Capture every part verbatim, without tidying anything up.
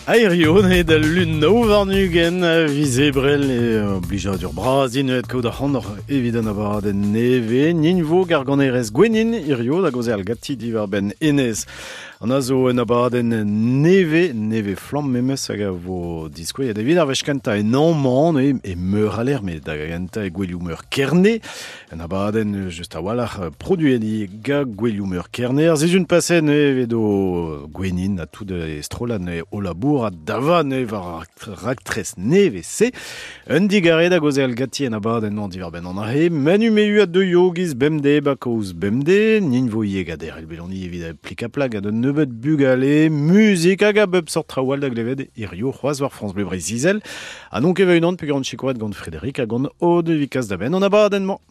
Aerio ne da lun no varnugen visebrel e obligadur brazin et ko da honor evident abar den neve ninvo garganerez gwenin irio da goze al gatti divar ben enez an azo en abar den neve neve flam memes hag a vo diskouet da vid ar vechkanta en amman e, e meur aler me da ganta e gwelioù meur kerne en abar den just a walar produeni ga gwelioù meur kerne ar zizun pasen evedo gwenin a tout de strolan e o labour a dava ne var raktres neve se un digare da goze al gatti en abad en an divar ben an ahe manu meu a de yogis bemde bakaouz bemde nin vo yegader el beloni evit plika plag a de nevet bugale musique hag a bep sort trawal da gleved irio c'hoaz war France Bleu Brésil a nonk eve unan pe gant chikoret gant Frédéric a gant o de vikas da ben an abad en man.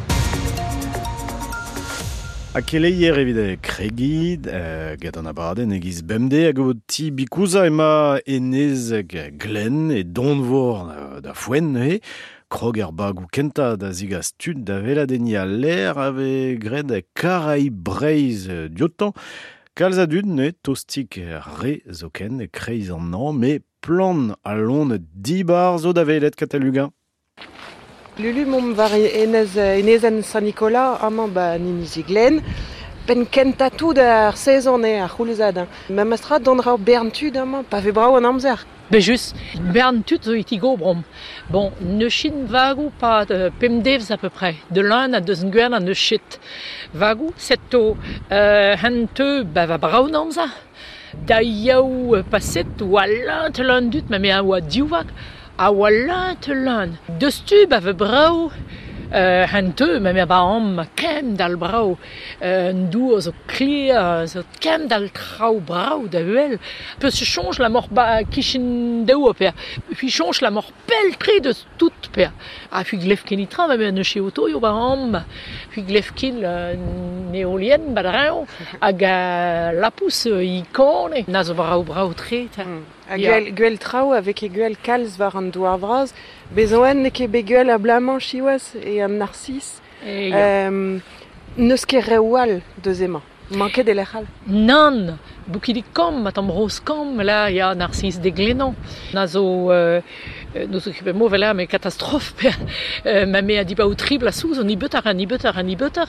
A keleier evide kregid, uh, get an abaden egiz bemde, hag o ti bikouza ema enez glen e donvor uh, da foen e, krog ar bagou kenta da zigas tud da veladeni a l'air ave gred karai breiz uh, diotan, kalz a dud ne tostik re zoken e kreiz an an, me plan a lon dibar zo da velet kataluga. Lulu mom var enez enezen Saint-Nicolas amañ ba ninizi glen pen kenta tout ar sezon e ar c'houlezad. Ma mastra dondra berntud amañ pa ve brao an amzer. Be just, berntud zo itigo brom. Bon, ne chin vagou pa de pemdevs à peu près. De l'un à deux nguen à ne chit. Vagou, seto euh, henteu ba va brao an amzer. Da yaou paset ou a lint l'un dut ma me a oa diouak. A oa lint l'un. De stub a ve brao uh, henteu, ma me ba am kem dal brao. Uh, Ndou zo klier, zo kem dal trao brao da huel. Peu se change la mort ba kishin deo per. Puis change la mort peltre de tout per. A puis glefkin itra, ma me ne che auto yo ba am. Puis glefkin uh, neolien ba drao. Hag uh, la pousse i kone. Na zo brao brao tret. Mm. A gwell, gwell trao avec e gwell kalz war an douar vraz, bezoen ne ket be gwell a blaman chiouaz e an narcis. E, ja. um, Neus ket rewal deus emañ, manket e lec'hal. Non, boukidik kom, matam bros kom, la ya narcis de glenan. Na zo, euh, nous occupons mo vela me catastrophe per euh, ma me a di ba ou triple a sous on y butter an y butter an y butter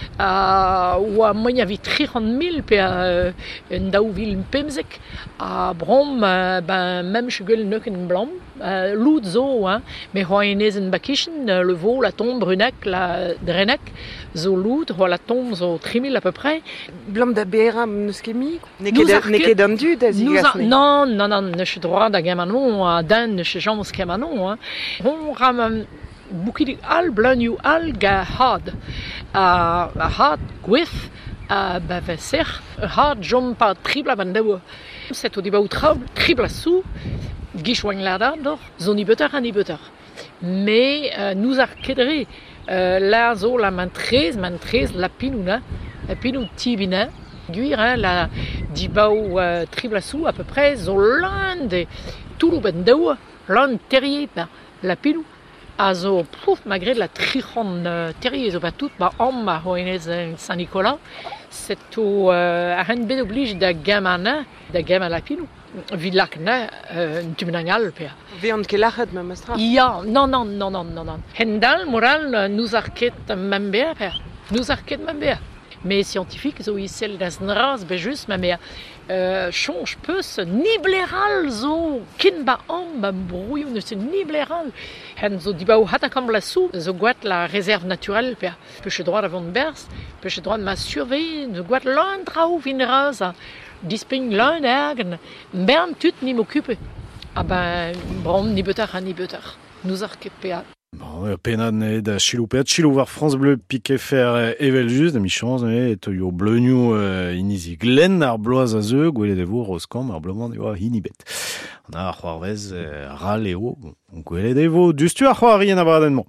a ou a moyen vi trente mille per euh, en daouvil pemzek a brom euh, ben même chegel neuken blanc euh, loud zo hein mais hoinezen bakischen euh, le veau la tombe brunac la drenac zo loud ho la tombe zo trimil à peu près Blam da beram neus ket mi ne ket ne ket an dud a zigas ne. Non, non, non, ne ket droit da gamanon a dan ne ket jambs kemanon hein. On ram boukidik al blanioù al ga had a a had gwith a ba veser had jom pa tripla ban daou. Set o diba ou trab tripla sou gichwang lada dor zoni butter ani butter. Mais euh, nous ar kedre euh, la zo la man trez man trez la pinouna la pinou tibina guir hein, la diba ou euh, tripla sou à peu près zo lande tout le ban daou l'un terrier ben la pinou a zo pouf malgré la trichon euh, terrier zo pas tout ba am ma hoinez Saint-Nicolas c'est au euh, a ren bet oblige da gamana da gama la pinou villac na euh, tumenangal per Veant ket lachet ma mastra. ya non non non non non non hendal moral nous arket membea per nous arket membea mais scientifique zo isel das nraz be just ma mère euh, change peu ce nibleral zo kin ba am ba brouillon ne se nibleral hen zo diba ou hata kam la sou zo guat la réserve naturelle per peche droit avant de berce peche droit de ma surveille zo guat l'un trao vinraza disping l'un ergen bern tut ni m'occupe ah ben brom ni betar ni betar nous arkepa. Bon, penad ne da chiloupet, chilou war France Bleu piquet fer evel just, da mi chans ne, et yo bleugnou uh, inizi glen ar bloaz a zeu, gwele de vo roskam ar bleumant eo inibet. On a ar c'hoarvez uh, ral eo, gwele de vo dustu ar c'hoari en abradenman.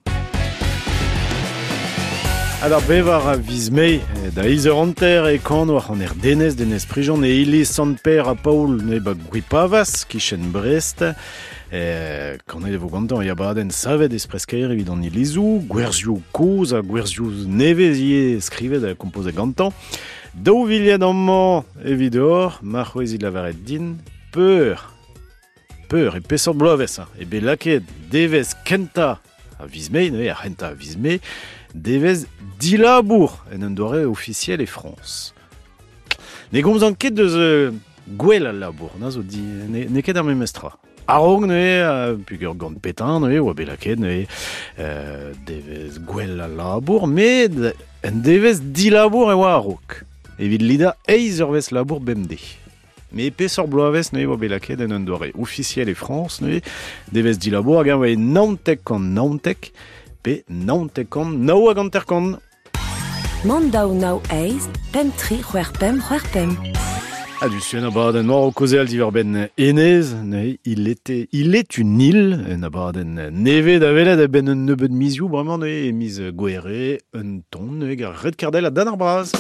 Alors bevar a vizmei da izer anter e kan war an er denez denez prijon e ili sanper a paoul ne ba gwipavas kichen Brest. E, kan e vo gantan e abaden savet espreskaer evit an ilizou, gwerzioù koz a gwerzioù nevezie skrivet a kompoze gantan. Daou viliad amman evit or, ma c'hwezit lavaret din, peur peur, e pesor bloaves, e be laket devez kenta a vizme, ne, a renta a vizme, devez dilabour en un doare officiel e France. Ne gomz an ket deus uh, gwell al labour, na zo di, ne, ne ket ar memestra. Arog ne, uh, pug ur gant petan ne, oa be laket ne, uh, devez gwell al labour, met en devez dilabour e oa arog. Evit lida eiz ur vez labour bemde. Me pesor bloaves ne oa be laket en un doare officiel e France ne, devez dilabour hag an oa e naontek an naontek, pe naontek an nao hag an terkant. Mandao nao eiz, pem tri c'hwer pem c'hwer pem. Ah, du suen abaden nor o koze al diverben enez, ne, il, était, il est une île, en abaden neve da veled a ben un nebeud mizioù, bremañ ne, e miz gwere, un ton, ne, gar red kardel a dan ar braz.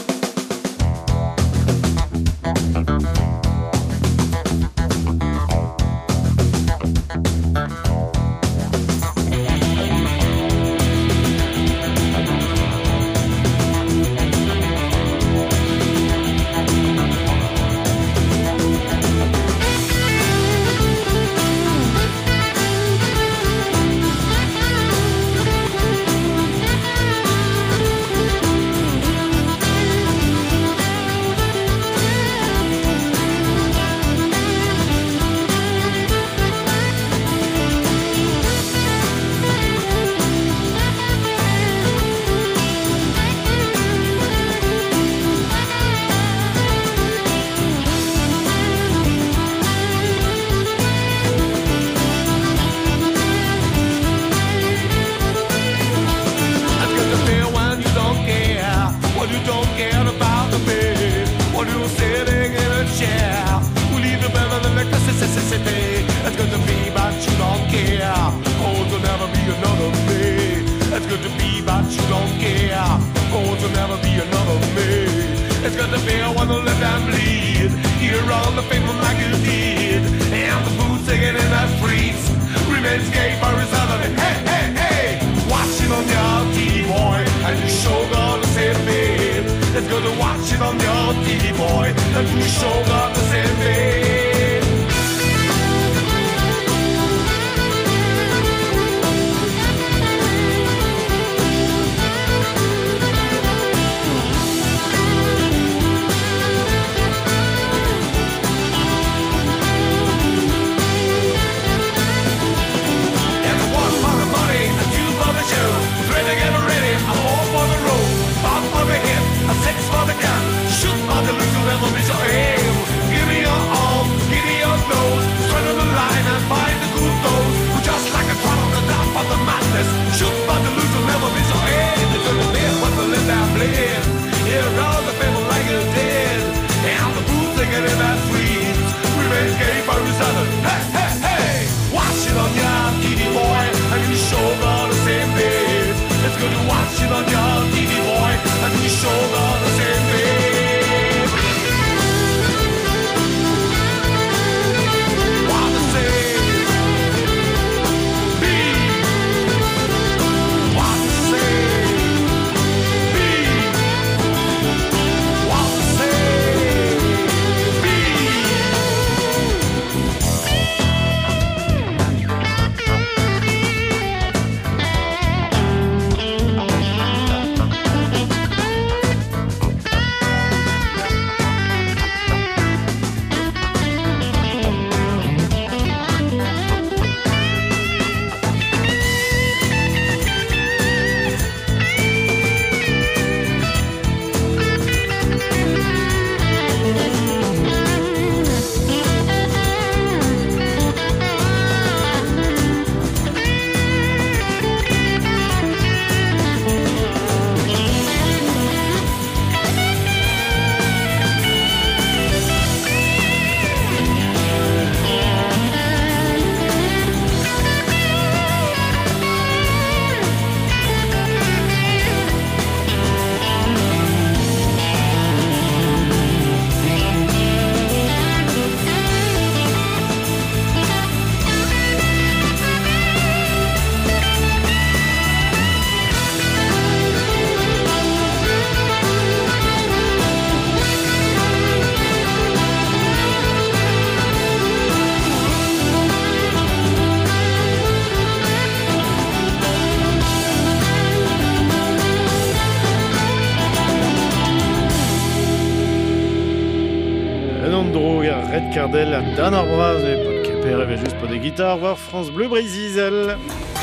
Kardel, Dan Arbraz, et pas de Keper, et juste pas de guitare, voir France Bleu Brésil.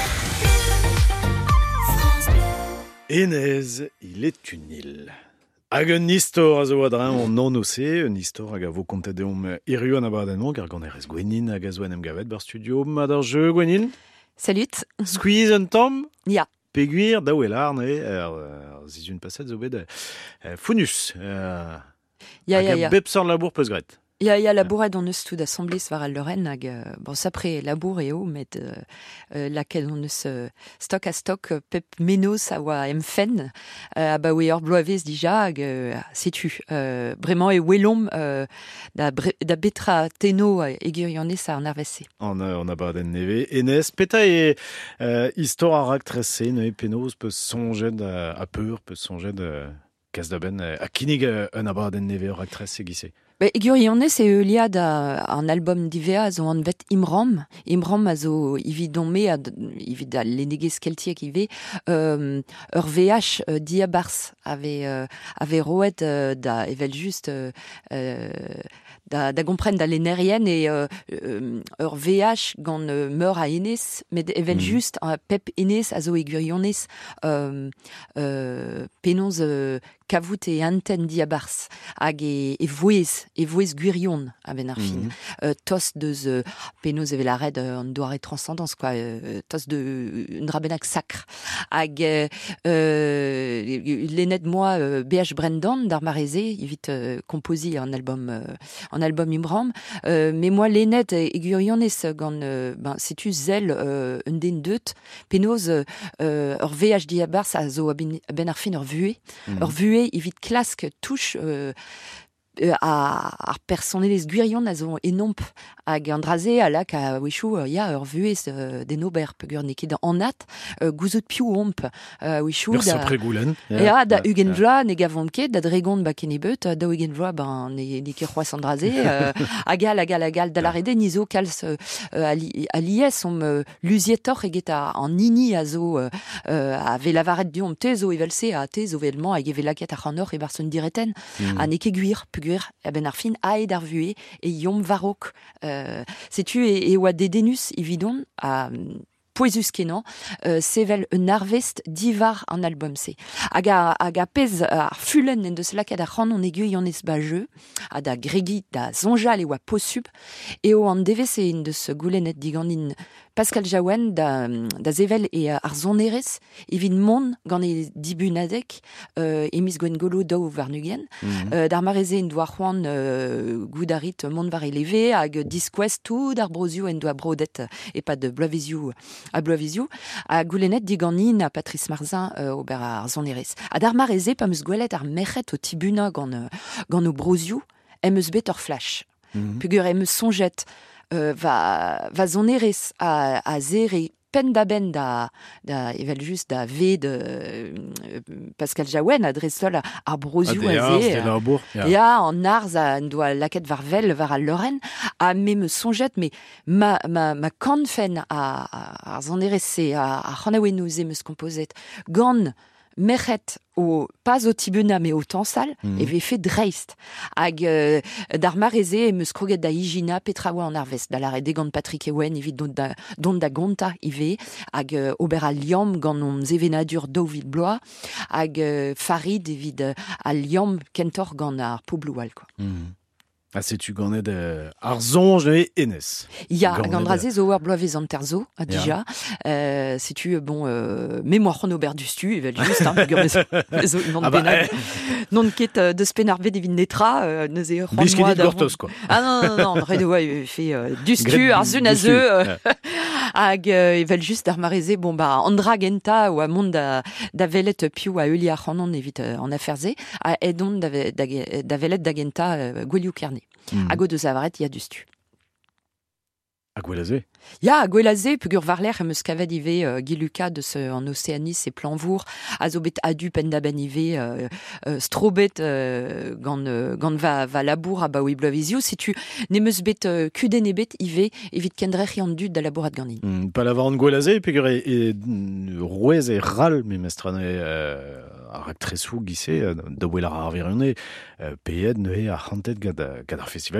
Enez, il est une île. Hag un istor a zo adreñ an non ose, un istor hag a vo kontadeom irio an abadenmo, gar gant erez Gwenin hag a zo en em gavet bar studio, mad ar jeu, Gwenin? Salut. Squeeze un tom? Ya. Peguir, daou el ar, ne, er, er zizun paset zo bet, euh, funus, euh, Ya, hag ya, a ya. bep sort labour peus gret. Ya, ya, labouret on eus tout assemblés war al Lorraine hag, euh, bon, sapre labour eo, met euh, euh, laket on eus euh, stok a stok euh, pep menos a oa emfen, euh, a ba oe ur bloavez dija hag, euh, setu, euh, bremañ e welom euh, da, bre, da betra teno euh, egurionez a an arvese. On a, on a baden neve. Enez, peta e euh, istor a rak trese, ne, penaos peus sonjet a, a peur, peus sonjet a kas da ben, a kinig euh, un a baden neve rak trese gise. Ba, egurionez e euliad a, an album divea a zo an vet Imram. Imram a zo ividon me, a, ivid a lenegez keltiek ive, euh, ur V H euh, diabars ave, euh, ave roet euh, da evel just euh, euh, da, da gompren da lenerien e euh, euh, ur V H gant euh, meur a Enez, met evel Mhm. just a pep Enez a zo egurionez euh, euh, penons euh, kavout e anten diabars hag e, e voez, e voez gwirion a ben ar fin. Mhm. Euh, tos deus euh, penaos evel a red euh, an doare transcendance, quoi. Euh, tos de un drabenak sacre. Hag euh, euh, lennet moi euh, B H Brendan d'ar mareze, evit euh, composi an album euh, an album Imram. Euh, mais moi lennet e gwirionez gant euh, ben setu zel euh, un den deut penaos euh, euh, ur V H diabars a zo a ben, a ben ar fin ur vuez. Mhm. Ur vuez evit klask touche euh, euh, a ar personelez gwirion a zo enomp hag an draze a lak a wechou euh, ya ur vuez euh, den ober peogwir neket an nat euh, gouzout piou omp euh, wechou Ur da sapre goulen. ya da Ja, ugen ja. vloa ne gavon ket da dregon ba kenebet da ugen vloa ben ne ne ket c'hoaz an draze euh, agal agal agal da la rede nizo kalz euh, a li- a lies om euh, luzietor eget a an nini a zo euh, euh, a ve lavaret diom te zo evelse a te zo velman hag e velaket ar c'hanor e barson direten Mhm. a ne ket gwir peogwir a ben ar fin aed ar vuez e yom varok euh, setu e, e oa dedenus evidon a poezus kenan, euh, sevel un arvest divar an album se. Hag a, hag a pez ar fulen en deus lakaat ar c'hanon eguionez ba jeu, a da gregi da zonjal e oa posub, e o an devese en deus goulennet diganin Pascal Jaouen da, da zevel e ar zonerez, evit mon gant e dibunadek, euh, emis gwen golo daou varnugen, Mhm. euh, d'ar mareze en doa c'hoant euh, goudarit mont var eleve hag diskwez tout d'ar brozio en doa brodet e pa de bloavezioù a bloavezioù a goulennet diganin a Patrice Marzin euh, ober ar zonerez. A d'ar mareze pa meus gwelet ar merc'het o tibuna gant, euh, gant o brozioù em eus bet ur flash. Mhm. Pugur em eus sonjet euh, va, va zonerez a, a zere pen da ben da, da evel just da ve de euh, Pascal Jaouen a drestol ar Ah, brozioù de a ars, ze de labour. Ja. ya an arz a doa laket var vel var al Lorraine a me me sonjet me ma ma ma kanfen a a ar zanerez se a a c'hanaouenouze meus kompozet gant merc'het o pas o tibuna me o tansal Mhm. e ve fait dreist hag euh, d'ar mareze e meus kroget da Igina petra oa an arvest da la rede gant Patrick Ewen evit dont da, dont da gonta ive hag euh, ober al liam gant on zevenadur daouvil bloa hag euh, Farid evit euh, al liam kentor gant ar pobloual, quoi. Mhm. Ah, setu ganet euh, ar zonj ne Enez. Ya, Ganet gant drazez zo ur bloavez an terzo, a dija. Euh, setu, bon, euh, mémoire chron ober dustu, evel just, hein, peogwir mes zo imant Ah bah, bennak. Non ket euh, deus pen ar bet evit netra, euh, neuze ur c'hoant Biscuit moa dit gortos, quoi. Ah non, non, non, non, red oa e fait euh, dustu, Gret ar zun a dustu. zeu, euh, Ja. hag euh, evel just ar mareze, bon, ba, andra genta ou a mont da, da velet piou a euli ar c'hanon evit euh, an aferze, a edon da, ve- da, ge- da velet da genta euh, gwelioù kerne. Mhm. Hag o deus avaret, ya dustu. A gwelaze. Ya, gwelaze, peogwir varler em eus kavet ive euh, Giluka deus euh, an Océanie e planvour, a zo bet adu pen da ben ive euh, euh, strobet euh, gant, euh, gant va, va labour a baoui bloavezioù, si tu ne meus bet euh, kuden e bet ive evit kendrec'h an dud da labourat ganin. Mm, pa lavar an gwelaze, peogwir e, e mm, rouez e ral me mestrane euh, a rak tresou gise, euh, da wel ar arvirionne, euh, peed ne a c'hantet gad, gad ar festivalioù, quoi.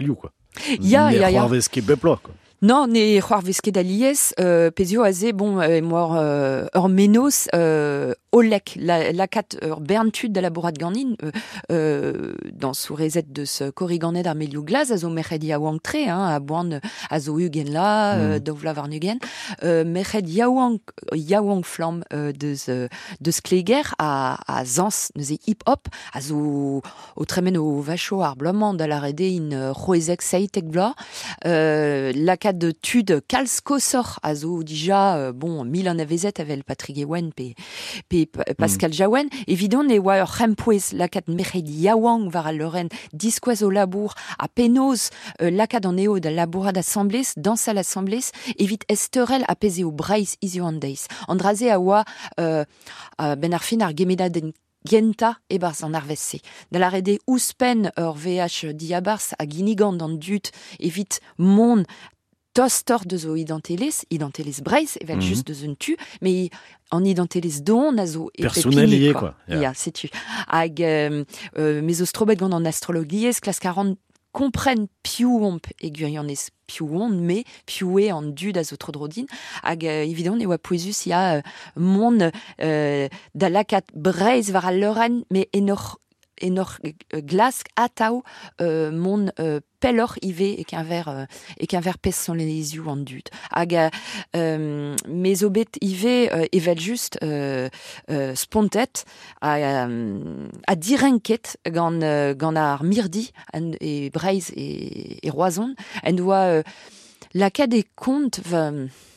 Ya, ya, ya. C'hoarveske beplo, quoi. Non, ne c'hoarveske da liez, euh, pezio a ze, bon, euh, mor euh, ur menos, euh, olek, la, la kat ur berntud da laborat ganin, euh, euh, dans sous rezet de ce corriganet ar melioù glaz, a zo merc'hed yaouank tre, hein, a boan a zo ugen la, mm. euh, dovla var nugen, euh, merc'hed yaouank, yaouank flam euh, deus, euh, deus kleger a, a zans neuze hip-hop, a zo o tremen o vacho ar bloamant da la rede in euh, roezek seitek vla, euh, la kat de tud kalz kosor a zo dija, euh, bon, mil an avezet avel Patrick Ewen pe, pe Pascal mm. Jaouen, évidemment, ne oa ur c'hempouez lakat merc'hed yaouank var al leuren diskouez o labour a penaos euh, lakat an eo da labourat assemblez, dans al assemblez, evit esterel a peze o breiz izio an deiz. Andraze a oa euh, euh, ben ar fin ar gemeda den Genta e barz an arvez-se. Da la rede ouspen ur V H diabars a ginigant an dut evit mon tostor de zo idantelez, idantelez breiz, evel mm-hmm. just deus un tu, mais en idantelez don a zo e personnel quoi. Ya, yeah. yeah, setu. Hag euh, euh, me zo strobet gant an astrologiez, klas quarante kompren piouomp e gwirionez piouon, me pioué en dud a zo trodrodin. Hag euh, évidemment, e oa poezus ya euh, mon euh, da lakat breiz var al leuren, mais enor enor euh, glask atao euh, mon euh, pelor ive et qu'un verre euh, et qu'un verre pèse son les yeux en dud. Hag euh, mes obet ive euh, evel juste euh, euh, spontet a euh, a direnket gant euh, gant ar mirdi an, et breiz et, et roison en doit euh, la cas des comptes va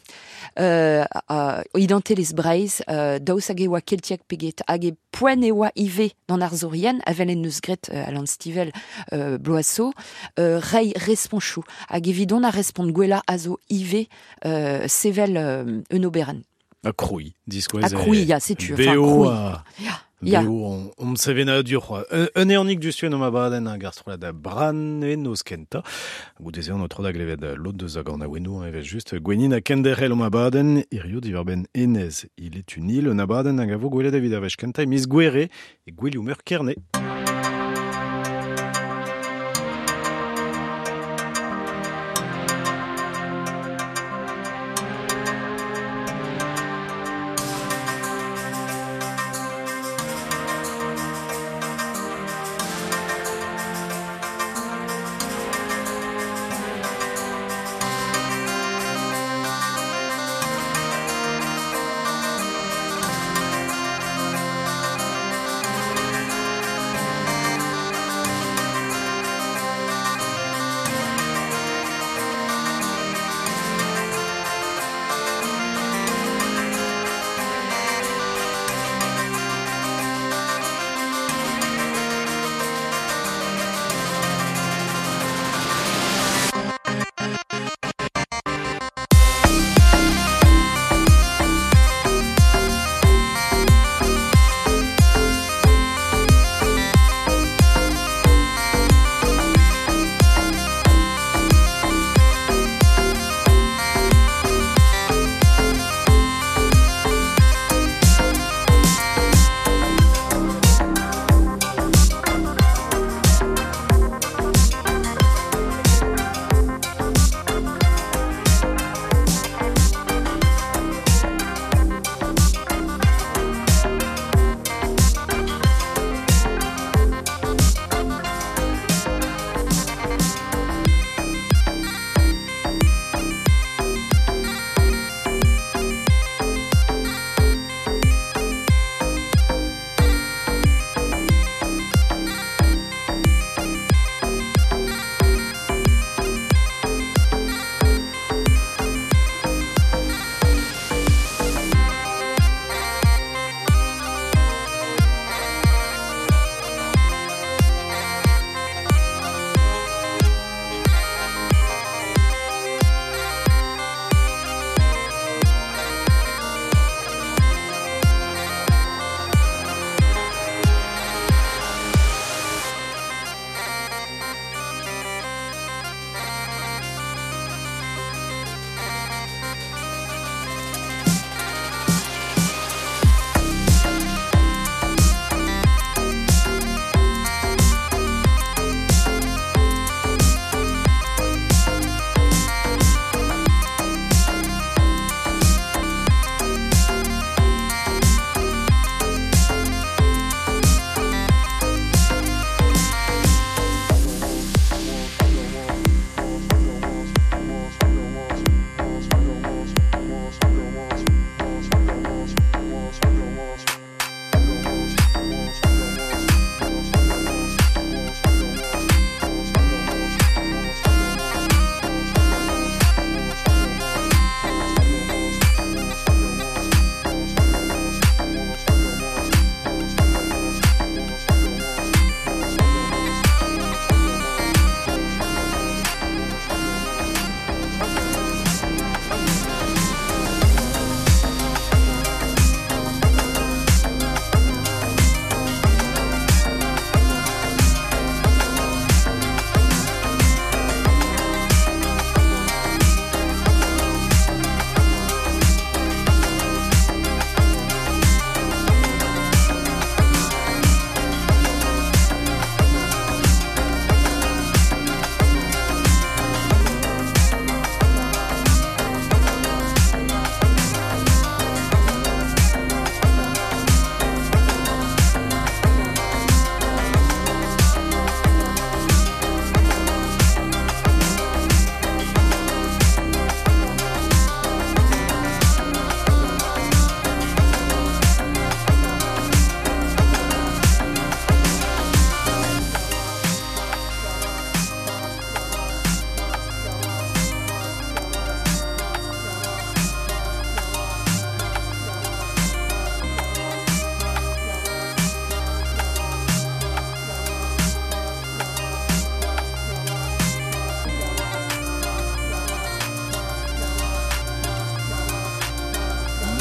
Euh, uh, idantelez breiz, uh, daous hag e oa keltiak peget, hag e poen e oa ive d'an ar zorien, avel en eus gret uh, al an stivel uh, bloasso, uh, rei responchou, hag evidon a respond gwella a zo ive uh, sevel uh, un oberen. A kroui, diskouez. A kroui, ya, setu, enfin, kroui. Ya. Ya. On, on sevena dur. Un, un éornik du stuen om abaden a garstrola da bran e nos kenta. Goudeze an otro da glevet l'autre de zag an a wenou evet juste gwenin a kenderel om abaden irio diverben enez. Il est une île, un abaden a gavo gwele david avech kenta e mis gwere e gwelioù meur kerne.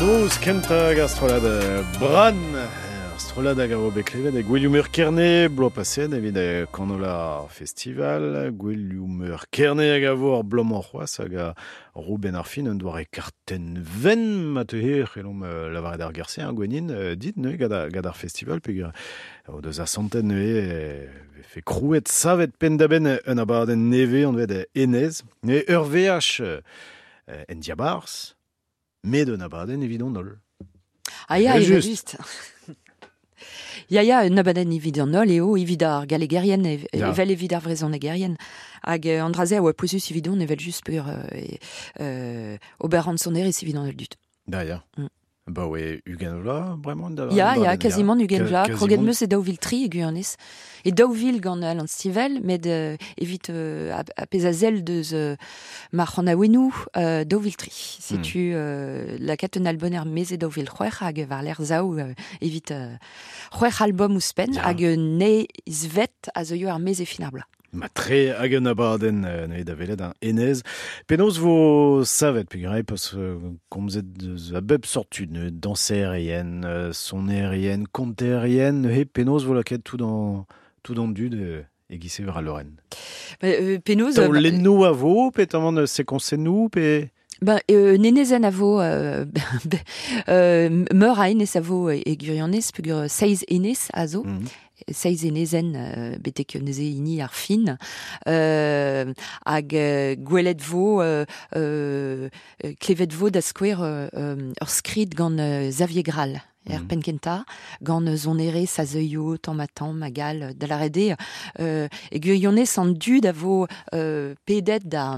Douz kenta gastrolad bran, gastrolad hag aro beklevet e gwelioumer kerne, blo pasen evit e kanola festival, gwelioumer kerne hag avor blom an c'hoaz hag a Ruben Arfin un doare karten ven mat eo c'hellom lavaret ar gerse an gwenin dit ne gad ar festival peg o deus a santen ne fe krouet savet pendaben un abaden neve an vet enez ne ur V H en diabars met de nabaden évident nol. Ah ya, il est juste. Ya ya, nabaden évident nol eo évidar galégarien evel évidar vrezon égarienne. Hag andraze a oa pousus évident evel juste pur euh, ober an son eris évident nol dut. Da ya. Mm. Bah ouais, Uganola, vraiment. Ya, ya, quasiment Uganola. Kroget meus e daouvil tri e guionez. E daouvil gant al an stivel, met euh, evit euh, a pezazel deus euh, mar c'hant a wenou euh, daouvil tri. Setu euh, la kat un alboner mez e daouvil c'hwech hag var l'er zao euh, evit euh, c'hwech album ouspen hag ne izvet a zo yo ar mez e finabla. Ma tre hag un abaden euh, ne da velet an enez. Penaos vo savet pegare pas euh, komzet deus a bep sortu ne danserien, euh, sonerien, konterien, he penaos vo laket tout dans tout dans dud e, e gise ver a Lorraine. Euh, penaos... Taou lennou a vo, pet amant sekonsennou, pe... Ben, euh, nenezen a vo euh, euh, meur a enez a vo e, e gurionez, pegur seiz enez a zo. Mm-hmm. Seiz enezen euh, betek neuze ini ar fin euh, hag euh, gwelet vo euh, euh, klevet vo da skouer euh, euh, ur skrid gant euh, Xavier Graal er mm. penkenta gant euh, zon ere sa zeuio tamm magal da la rede euh, e guionez an dud a vo euh, pedet da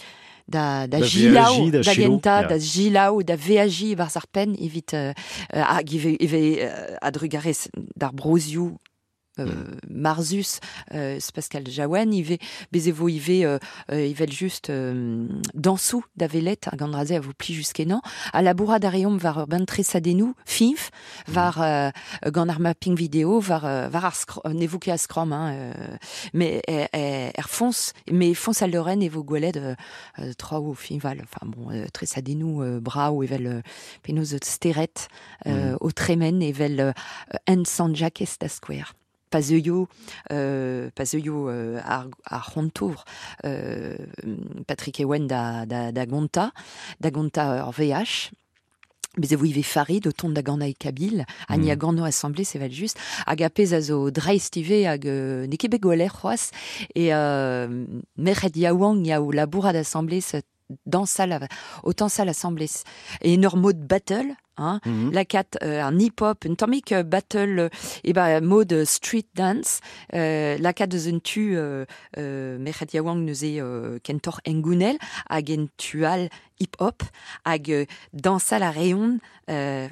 da da gilaou da genta da gilaou da V H J var zarpen evit euh, hag eve eve a drugarez d'ar brozioù Euh, mm. Marzus, euh, c'est Pascal Jaouen, il va bezevo, il va, euh, il va juste euh, dansou d'avelet, à gandraze à vous pli jusqu'énan, à la bourra d'arium var ben tresadenou, finf, var euh, gant ar mapping vidéo, var euh, var ar skrom, n'évoqué à skrom, hein, euh, mais er, er, er fonce, mais fonce à Lorraine et vos goueled euh, euh, trois ou finval, enfin bon, euh, tresadenou, euh, bra ou evel euh, penos steret, euh, mm. au tremen evel euh, en san jacques da square. Pas euio, euh, pas euio euh, ar, ar hontour, euh, Patrick Ewen da, da, da gonta, da gonta ur V H, mais vous y fari de ton da gana e kabil, a ni a gano assemblée, c'est val juste, hag a pez a zo dreistive hag euh, ne kebe goler c'hoaz, et euh, merc'hed yaouang ya ou la bourra d'assemblée, dans ça, autant ça l'assemblée. Et une mode battle, hein, mm-hmm. la cat, euh, un hip-hop, une tomique battle, euh, et ben, mode street dance, euh, la cat de tu, euh, euh, Mechet Yawang neuze, euh, kentor engunel, hag en tual hip-hop, hag dans ça la rayon, euh,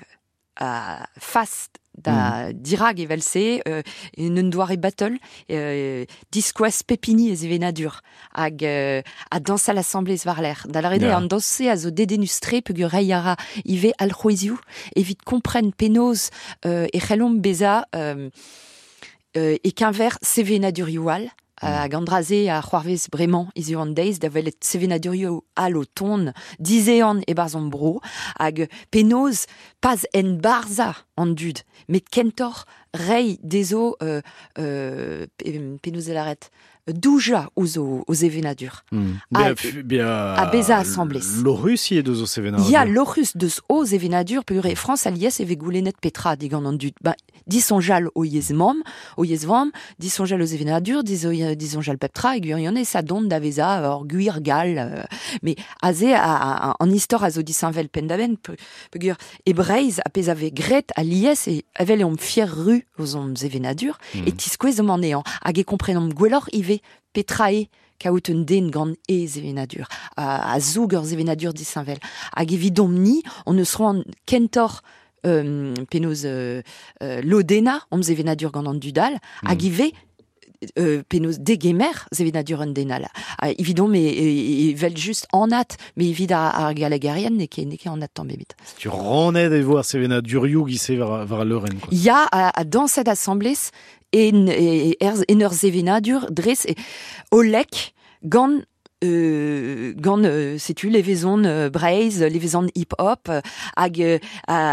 à fast, da mm. dirag evel-se, euh, n'un doare battle, euh, disquas pepini ez evenadur, hag euh, a dans à l'assemblée svarler. Da la rede yeah. an danse a zo dedenustre pegur reiara ive al c'hoeziou, evit kompren penaos euh, e c'hellom beza euh, euh, e qu'inver sevenadur youal, a gandraze a c'hoarvez bremañ izu an deiz da velet sevenadurio al o ton dizean e barzon bro hag penaos pas en barza an dud met kentor rei dezo euh, euh, penaos e laret douja ouzo aux événadures. Mm. A, bien, a beza assemblés. L'Orus y est deux aux événadures. Il y a l'Orus deux aux événadures, puis France alias et vegoulenet Petra, digan en du, bah, disonjal au yezmom, au yezvam, disonjal aux événadures, disonjal Petra, et gurionne, sa donne d'aveza, orguir, gal, euh, mais azé, en histoire, azo disinvel pendaben, pegur, ebreiz, apesave gret, à lies, et avel on fier rue aux événadures, mm. et tisquez en néant, agé comprenant gwellor, ive, petrae kaout un den gant e zevenadur a, a zoug ur zevenadur disinvel hag evidom ni on ne sera en kentor euh, penaos euh, euh, lodena om zevenadur gant an dudal mm. hag ive euh, penaos degemer zevenadur an denal uh, evidom e, e, e vel just en at mais evid ar, ar galagarien ne ke, ne ke en at tamm ebet. Tu raned e voir zevenadurioù gise var, var Lorraine. Ya a, a dans cette assemblée en, en, en ur zevenadur dres e olek gant Euh, gant, euh, sais-tu, les vaisons euh, braise, les vaisons hip-hop, euh, hag, euh,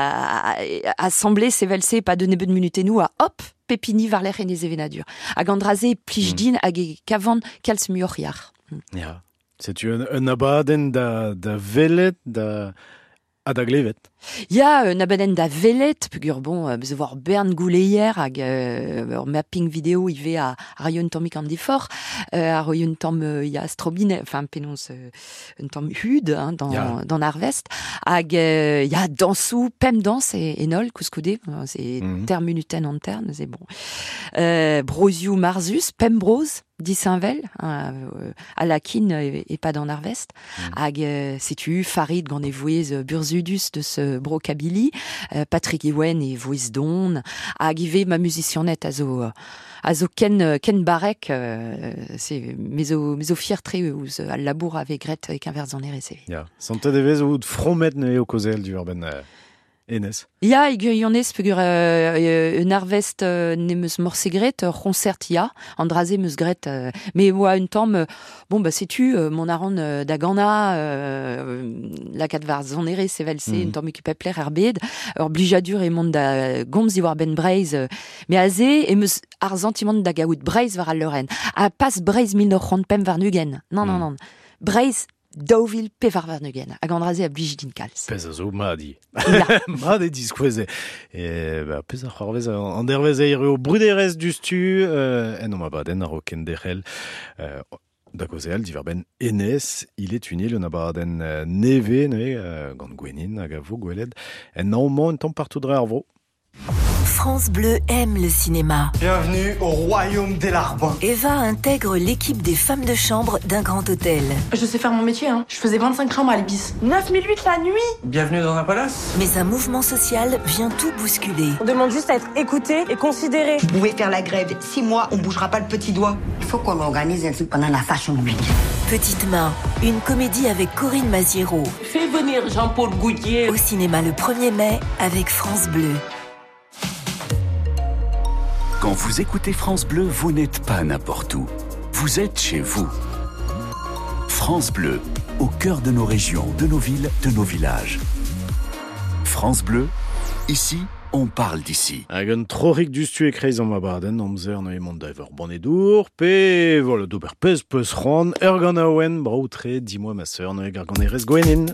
à, assembler sévelse pas de nebe de minute nous à hop, pépini var l'air et les événadur. Hag andraze plijdin mm. hag kavan kals muoriar. Mm. Ja. Sais-tu un, un abaden da, da velet, da, a da glevet? Ya, un abaden da velet, pugur bon, euh, bezo voir Bern Gouleier, hag euh, mapping vidéo, il va à Rayon Tom Candifor, euh, à Rayon Tom, il euh, y a Strobine, enfin, pénonce, euh, un Tom Hud, hein, dans, yeah. dans Narvest, hag, il euh, y a Dansou, Pem Danse et, et Nol, Couscoudé, c'est mm-hmm. terme unuten en terme, c'est bon. Euh, Brosiu Marzus, Pem Bros, Dissinvel, hein, euh, à la kin et, et pas dans Narvest, mm. hag, euh, sais-tu, Farid, gant evouez Burzudus de ce Brockabilly, euh, Patrick Ewen et Voice Don, hag ive ma musicionnette à zo, à zo Ken, Ken Barek, euh, c'est meso, meso fiertré ouz al labour avec Gret avec un verzaner et c'est. Ja, sante devez ou fromet ne o kozel du urban euh, Enes. Ya, ig yonez pegur euh, un arvest euh, ne meus morsegret, concert ya, andraze meus gret, euh, mais oa un temps, euh, bon bah sais-tu, euh, mon aron euh, d'Agana, euh, la kat var zonere sevelse, mm. un temps m'occupait plaire herbed, ur blijadur et monde da gomz iwar ben breiz, euh, mais azé, et meus arzantimant da gaout breiz var al leuren, a pas breiz mil no c'hant pem var nugen, non, mm. non, non, breiz, Deauville pe var varnugen, hag andraze a blijidin kalz. Pez a zo madi. Mad e diskweze. E, ba, pez a c'horvez an dervez eire o bruderez du stu, euh, en o ma baden a ro ken derel, euh, da gozel, diver ben Enes, il est unil, un a baden euh, neve, ne, euh, gant gwenin, hag a vo gweled, en naoman un tamm partout dre ar vro. France Bleu aime le cinéma. Bienvenue au royaume des larbins. Eva intègre l'équipe des femmes de chambre d'un grand hôtel. Je sais faire mon métier, hein. Je faisais vingt-cinq chambres à l'Ibis. neuf mille huit la nuit. Bienvenue dans un palace. Mais un mouvement social vient tout bousculer. On demande juste à être écouté et considéré. Vous pouvez faire la grève. Six mois, on bougera pas le petit doigt. Il faut qu'on organise un truc pendant la Fashion Week. Petite main, une comédie avec Corinne Maziero. Fais venir Jean-Paul Goudier. Au cinéma le premier mai avec France Bleu. Quand vous écoutez France Bleu, vous n'êtes pas n'importe où. Vous êtes chez vous. France Bleu, au cœur de nos régions, de nos villes, de nos villages. France Bleu, ici, on parle d'ici. Hag un trorik du stu e kreiz an ma baden, amzer no emont da ever bonedour, pe, voilà, d'ober pez peus ran, ur gant aouen, braoutre, dis-moi ma sœur, no e gar gant erez gwenin.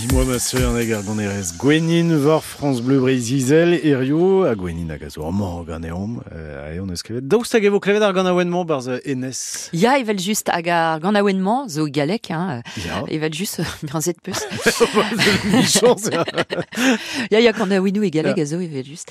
Dis-moi ma sœur, negar gant erez Gwenin var France Bleu Brézizel erio a Gwenin a gazo amant gant eom a eon eus klevet. Daoust hag evo klevet ar gant aouennement barz enez. Ya, evel just hag ar gant aouennement, zo galek, hein. Ya. Evel just mirzet peus. Michons. Ya, ya gant aouenou e galek a zo evel just.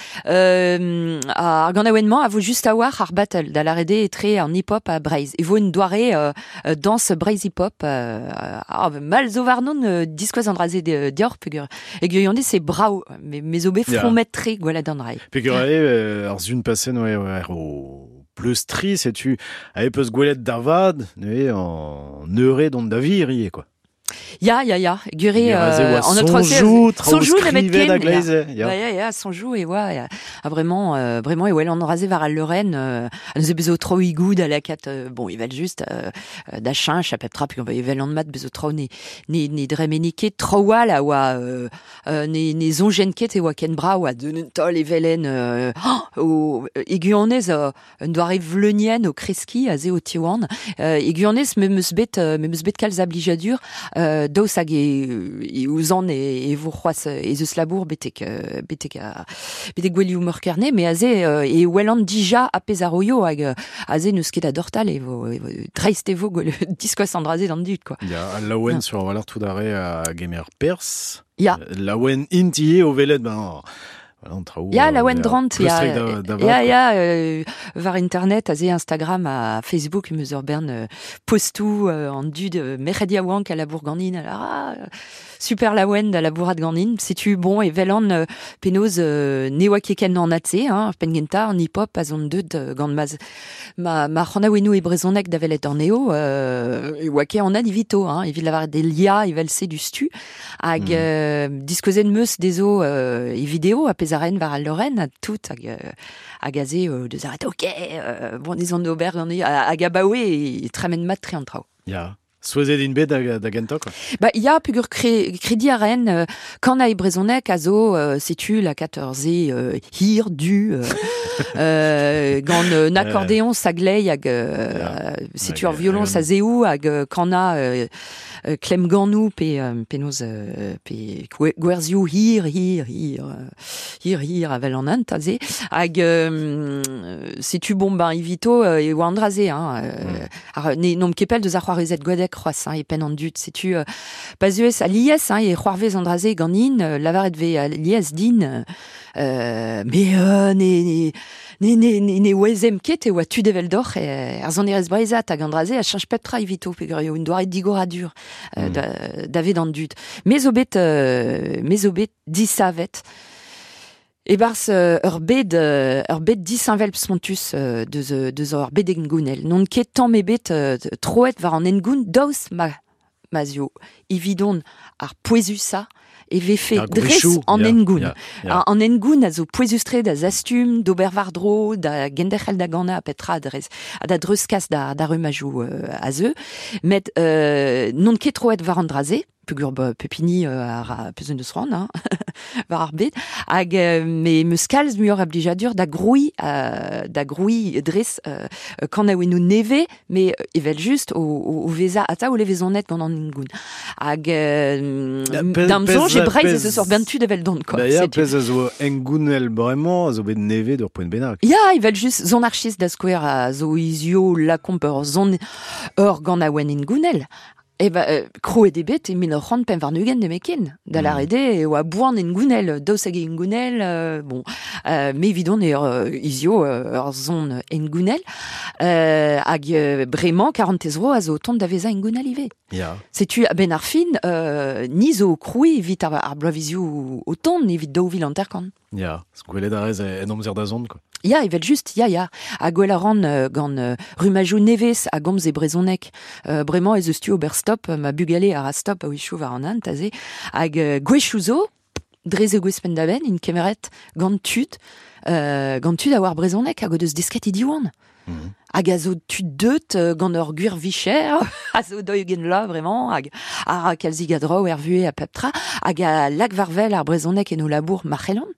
Euh, ar gant aouennement a vo just a war ar battle da l'arrede etre an hip-hop a Breiz. E vo un doare euh, dans Breiz hip-hop euh, ah, mal zo varnon euh, diskoaz an drazé de dior pegur. E guyonde c'est brao, mais mes obe Ya. frometre gwala dan rai. Pegur ae, ar zun pasen oe oe o pleustri, setu ae peus gwelet davad, ne en neure don da vir ie, quoi. Ya, ya, ya. Gure, euh, en notre sonjou, sonjou da met traoù da ken. glaize, ya. Ya, ya, ya, sonjou, et wa, ya. Ah, vraiment, euh, vraiment, et ouais, l'on rasé var al Lorraine, euh, nous bezo trop igoud à la cat, euh, bon, il va juste, euh, d'achin, chapep trap, puis on va y vel en mat, bezo trop, ne, ne, ne dremenike, trop wa, la, wa, euh, euh, ne, ne zongenket, et wa ken bra, wa, de tol, et velen, euh, oh, aiguillonnez, euh, un doare vlenien, au kreski, à zé, au tiwan, euh, aiguillonnez, me meusbet, me meusbet kalz ablijadur, euh, daus hag e, e ouzan e, e vo c'hoaz e zeus labour betek, uh, betek, a, betek gwelioù morkerne, me aze uh, e welan dija a pez a roio hag uh, aze neus ket a dortal e vo, e vo dreist e vo gwel diskoaz an draze d'an dud, quoi. Ya, a laouen sur valar tout d'arrêt à gemer pers. Ya. Laouen intie o velet, ben, oh, voilà, on traoù. Ya, la oen drant, ya, da, da ya, ya, euh, var internet, aze Instagram, a Facebook, meus ur bern euh, postou euh, an dud euh, meredi a wank a la bourganine, alors, ah, super la oen da la bourrade ganin, setu bon, e velan euh, penoz euh, ne oa keken an atse, hein, pengenta, an hip-hop, a zon deud euh, gant maz, ma, ma c'hana ouenou e brezonek da velet an eo, euh, e oa ke an ad evito, hein, evit lavar de lia, evel se du stu, hag, mm. euh, diskozen meus dezo euh, e vidéo, a pezaren var al Lorraine, a tout, hag, euh, hag aze, euh, deus arret, ok, euh, bon, des an de ober, hag a baoe, e tremen mat tre an trao. Ya. Souezet in bet da, da gento, quoi. Bah, il y a plusieurs crédits à Rennes, euh, quand a Brezonek, azo, euh, c'est-tu la quatorze, euh, hir, du, euh, euh, gant euh, accordéon, sagley, ag, euh, c'est-tu en violon, sa zéou, ag, quand a, euh, Clem Ganou, pe, euh, penos, euh, pe, Guerziou, hir, hir, hir, hir, hir, avel en ant, azé, ag, euh, c'est-tu bon, ben, evito, euh, et wandrazé, hein, euh, ar, ne, nom kepel de zarroarezet godek, croissant et pen en dut, sais-tu, euh, pas us à l'I S, hein, et roarvez andrazé ganin, euh, lavaret ve à l'I S din, euh, mais, euh, ne, ne, ne, ne, ne, oezem ket, et oa tu devel d'or, et, ar zon erez brezat, hag andrazé, a change petra evito, pegurio, une doare digoradur, euh, mm. d'ave d'an dut. Mais obet, euh, mais obet, disavet, e bars euh, ur bed, euh, ur bed disinvel smontus euh, de zo, de zo ur bed engounel. Non ket tamm ebet euh, troet var an engoun daous ma, mazio. Evidon ar poezusa e vefe dres an yeah, engoun. Yeah, yeah. An engoun a zo poezustre da zastum, d'ober vardro, da genderchel da gana a petra adrez, a da dreuskas da, da rumajou euh, a zeu. Met euh, non ket troet var an draze, pegur pepini euh, ar peus eus ran, hein, var ar bet, hag euh, me meus kalz muior ablijadur da groui, euh, da groui dres euh, kan a ouenou neve, me evel just o, o, o veza ata o levezonet gant an engoun. Hag euh, damzon, j'ai breiz ez eus ur bentud evel don, quoi. Da ya, pez a zo engounel bremañ, a zo bet neve d'ur poen bennak. Ya, evel just zon archiz da skouer a zo izio la komper zon ur gant a oen engounel. Eh ben, euh, kro e debet e min ur c'hant pen varnugen de mekin. Da la rede e oa bouan en gounel, daous hag en gounel, euh, bon, euh, me vidon e ur uh, izio ur uh, zon en gounel, euh, hag uh, bremañ quarante euro a zo tont da veza en gounel ive. Ya. Setu a ben ar fin, euh, ni zo kroui evit ar, ar bloavizioù o tont, evit daouvil an terkan. Ya, skouelet a rez en omzer da zon, quoi. Ya, evel just, ya, ya. A gwell a ran euh, gant euh, rumajou nevez a gomz e brezonek. Euh, bremañ ez eus tu ober stop, ma bugale ar a stop a ouichou var an an, taze. Hag euh, gwechou zo, drez e gwez pendaben, in kemeret gant tud, euh, gant tud a war brezonek, hag o deus desket i diwan. Mm-hmm. hag a zo tud deut euh, gant ur gwir vicher, a zo d'eugen la, vraiment, hag ar kalzig a drao er vue a peptra, hag a lag varvel ar brezhoneg en o labour marc'helon.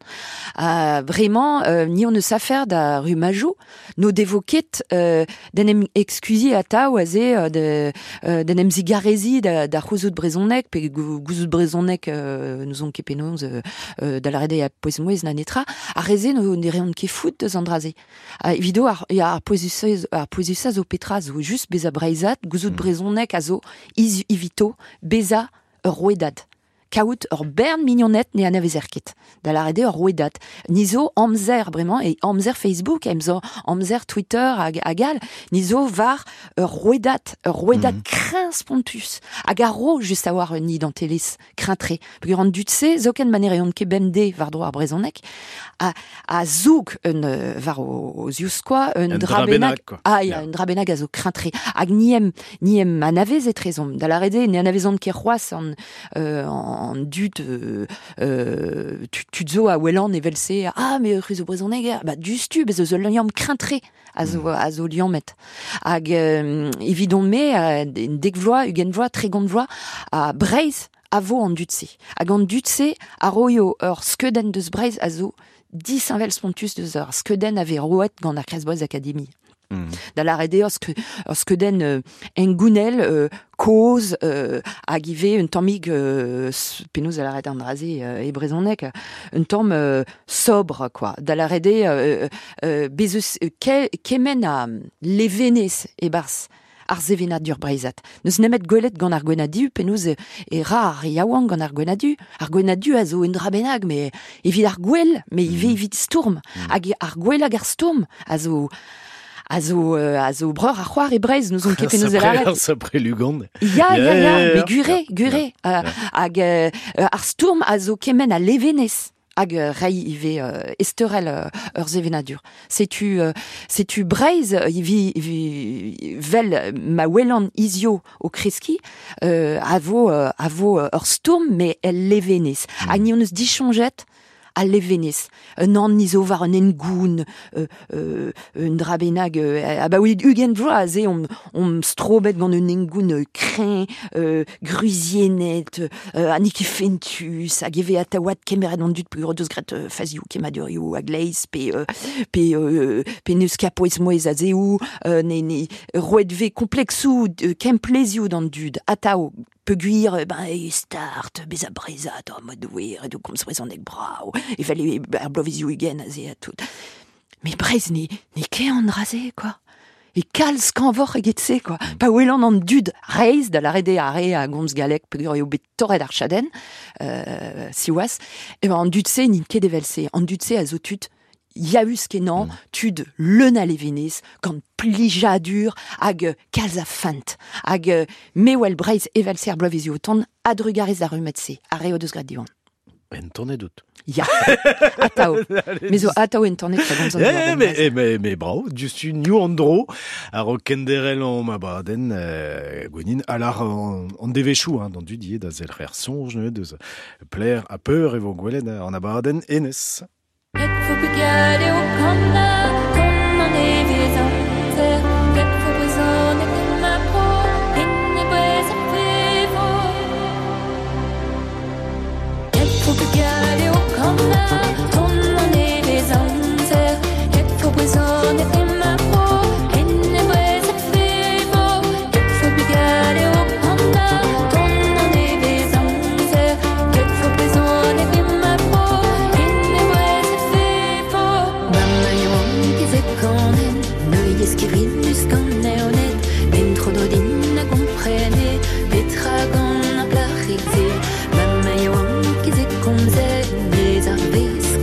Uh, vraiment, euh, ni on ne s'affaire da rue Majou, no devoket euh, den em excusi a ta oaze euh, de, euh, den em zigarezi da, da c'houzout brezhoneg, pe gouzout brezhoneg euh, nous on kepenoz euh, euh, da la rede a poezmouez na netra, a reze no ne reont ket fout deus andraze. Uh, evido ar, ar poezusaz ar poezusaz o petra zo just beza breizat, gouzout brezhoneg a zo iz evito beza ur rouedad. Kaout ur bern mignonnet ne anavezer ket. Da la rede ur rouedad. Nizo amzer, vraiment, et amzer Facebook, emzo amzer Twitter hag agal, nizo var ur rouedad, ur rouedad mm-hmm. kreñs pontus. Hag a ro just a war un ni dantelis kreñtre. Peogwir an dutse, zoken manereon ket bemde var dro ar brezhoneg, a, a zoug un, uh, var o ziouskoa, un, un drabenag, ah, ya, yeah. un drabenag a zo kreñtre. Hag niem, niem anavez etrezom. Da la rede, ne anavezon ket c'hoaz an, euh, en en dut euh, euh, tuzo a welan e velse ah mais ruz o brezhoneg bah dustu bez eus liam kreñtre a zo, a zo liamet hag euh, evidon me a dek vloa ugen vloa tregont vloa a Breiz a vo an dutse hag an dutse a roio ur skeudenn deus Breiz a zo dix invel spontus deus ur skeudenn a ve roet gant ar Kresboaz Akademi. Mm. Da la rede ur skeudenn euh, engounel euh, koz euh, hag ive un tammig euh, penaos a la rede an draze euh, e brezhoneg un tamm euh, sobre quoi. Da la rede euh, euh, bezeus euh, ke, kemen a levenez e bars ar zevenad ur breizat. Neus nemet gwelet gant ar gwenadu, penaos e, e ra ar yaouan gant ar gwenadu. Ar gwenadu a zo un drabenag, me evit ar gwell, me ive evit stourm. Mm. Hag ar gwelag ar stourm a zo... a zo, euh, a zo breur ar c'hoar e Breiz, nous on ket penaos a la red. Sapre Lugand. Ya, ya, ya, me gure, gure. Uh, hag uh, ar stourm a zo kemen a levenez. Hag uh, rei ive uh, esterel uh, ur zevenadur. Setu, uh, setu Breiz, ivi, ivi vel ma welan izio o kreski, uh, a vo, uh, a vo uh, ur stourm, me el levenez. Mm. Hag ni on eus dichonjet, a levenez. Un an nizo var un engoun, euh, euh, un drabenag, euh, ah bah oui, ugen vloa, ze, on, on strobet gant un engoun euh, kreñ, euh, gruzienet, euh, aniki fentus, hag eve a taouat kemeret an dut peogwir deus gret euh, fazioù kemadurioù hag leiz, pe, euh, pe, euh, pe neus kapoez moez a zeou, euh, ne, ne, roet ve komplexou, euh, kemplezioù d'an dud, a tao, peogwir, ben, e start, bez a brezat, o mod ouer, edo komz brezhoneg brao, e vel e ar blovezioù ugen a ze a tout. Me Breiz ne, ne ket an draze, quoi. E kalz kanvor eget se, quoi. Pa welan an dud reiz, da la rede a re a gomz galek, peogwir eo bet torret ar chaden, euh, siwaz, e ben an dud se, nin ket evel se, an dud se a zo tut, yaus kenan, mm. tud leun a levenez, gant plijadur hag kalz a fant, hag mewel Breiz evel se ar blovezioù otan, adrugarez ar rumet se, a reo deus grat divan. En tonne dout. Ya, atao. Mais o atao en tonne tra gant zan. Eh, mais, eh, mais, mais bravo, justu new andro, a ro kenderel an ma baden, euh, gwenin, alar an, an devechou, hein, dans du dié da zel c'her sonj, ne, deus plaire a peur e vo gwelet an a baden enez. Et faut que gade au kanda, comme en évident, et faut brison et ma pro, et ne brise vivo. Et faut que gade au kanda, comme en évident, et faut brison et ma pro, et ne brise vivo. Et faut que gade au kanda, comme en évident, et faut brison et ma pro. Esquivinus con neonet, dentro d'odin a comprene, betragon a plarize, mamma yo anche se comze, les arves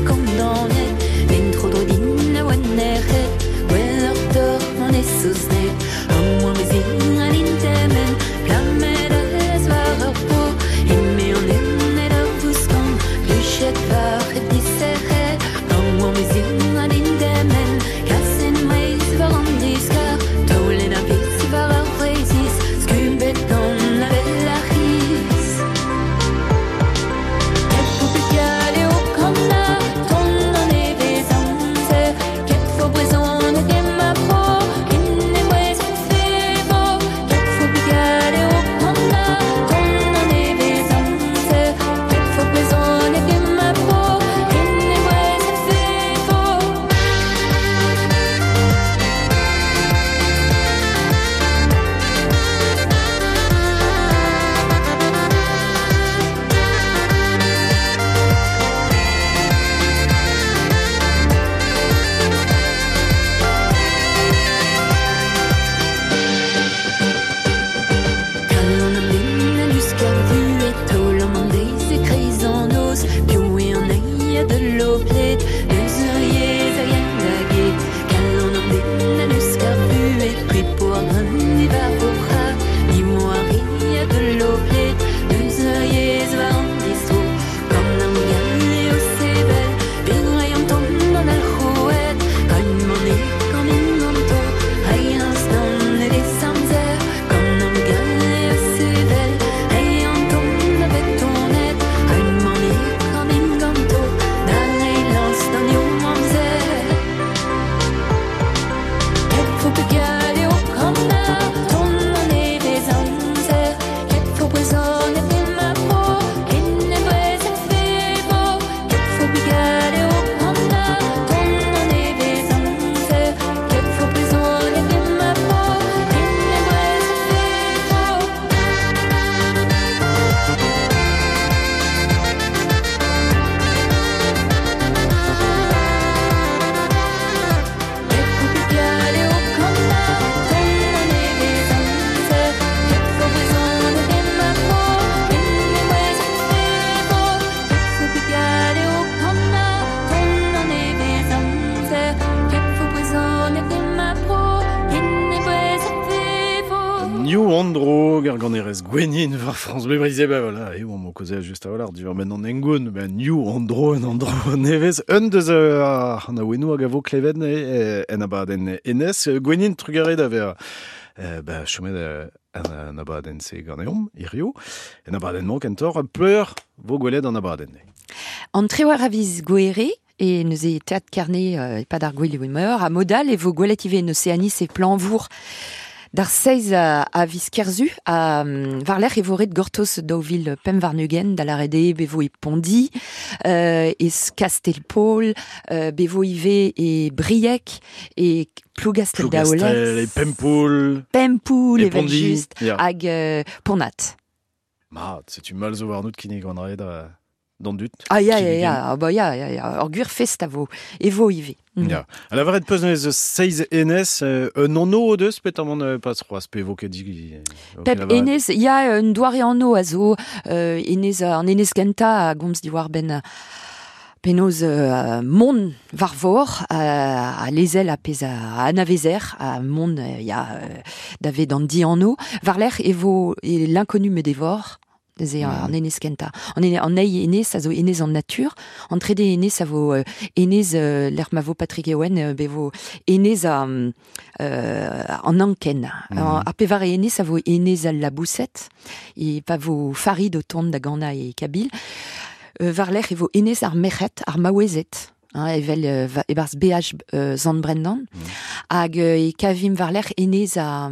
Gwenin var France Bleu brisé, ben voilà, et on m'a causé juste à voilà, du vermen en engoun, ben new andro, andro neves, un de a na wenu a gavo kleven e en abaden enes, Gwenin trugare d'aver, ben chomet en abaden se ganeom, irio, en abaden mo kentor, pleur, vo gweled en abaden. An trewar aviz goere, et nous e teat carnet, euh, pas d'ar gweli wimer, a modal, e vo gwelet ive en Océanis e planvour, Dar seiz a, a vis kerzu, a um, var l'er evoret gortos dauvil pem varnugen, da la rede bevo e pondi, euh, e Castelpol, euh, bevo ive e briek, e plougastel daolet. Plougastel, e pempoul. Pempoul, e e vel pondi. just, Yeah. hag euh, pornat. Ma, c'est une mal zo warnout ki ne gwanre da, dans dut. Ah, ya, ya, ya, ah, bah, ya, ya, ya, or gwir fest a vo, evo ive. Mm. Ja. A la varet peus neus seiz enes, euh, un anno o deus, pet amant euh, pas c'hoaz, pe evoket di... Pep enez, ya un doare anno a zo, euh, enez, an enez genta a gomz di war ben... Penoz uh, mon varvor a, a lezel a pez a anavezer a mon uh, ya uh, d'ave d'an di anno var l'er evo e l'inconnu me dévore ze mm. an enez kenta an ene an ei enez a zo enez an natur an trede enez a vo uh, enez uh, l'er ma vo Patrick Ewen uh, bevo enez a um, uh, an anken mm. uh, a pe var enez a vo enez al la bousset e pa vo farid o tont da gana e kabil. Euh, var l'er evo enez ar mechet, ar maouezet, hein, evel euh, e barz B H euh, zan brendan, mm. hag euh, e kavim var l'er enez a...